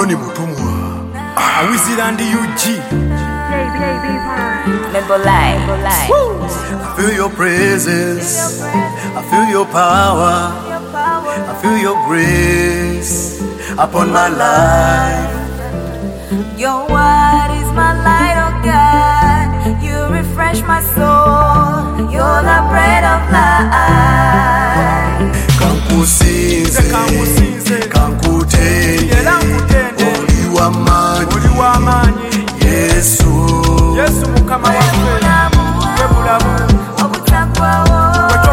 Tony Mutumwa, Awizland UG. I feel your presence, I feel your power, I feel your grace upon my life. Your word is my light, oh God. You refresh my soul. You're the bread of life. Kankusinze, kankutende, oliwamanyi, Yesu mukama waffe, obutakwawo,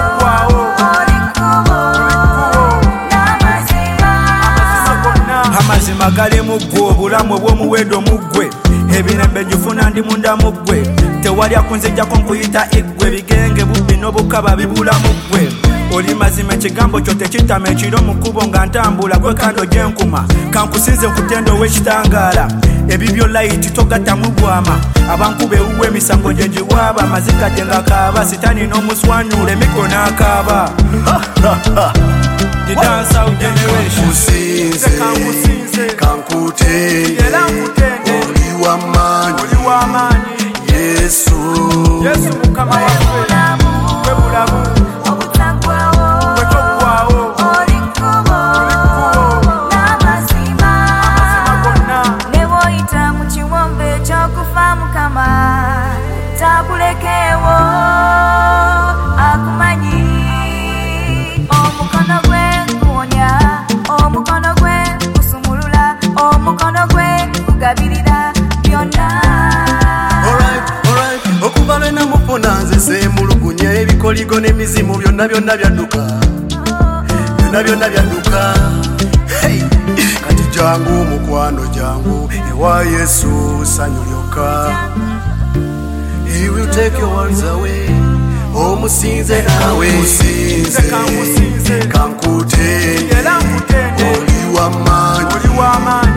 amazima gali mu ggwe, obulamu obw'omuwendo mu ggwe, ebirembe gifuna ndi munda mu ggwe, tewali akunzijjako nkuyita eggwe, bigenge bubbi n'obukaba bibula mu ggwe. Oli mazima ekigambo kyo tekitama ekiro mu kkubo nga ntambula gwe kando gyenkuma, kankusinze nkutenda ow'ekitangaala, ebibyo layiti togattamu bwama, abankuba ewuwa emisango gye ngiwaaba, amazika gye ngakaaba, sitaani n'omuswanyula emiko n'akaaba. The dance out generation. Kankusinze, kankutende, oliwamanyi, Yesu mukama waffe, gwe bulamu, takulekewo akumanyi, omukono gwe kuwonya, omukono gwe kusumulula, omukono gwe kugabirira byonna. Alright, okuva lwe namufuna nze seemulugunya, ebikoligo n'emizimu byonna byadduka, byonna byadduka. Hey, kati jangu mukwano jangu, ewa Yesu sanyu lyokka. He will take your worries away. Omusinze nawe, kankutende, oliwamanyi,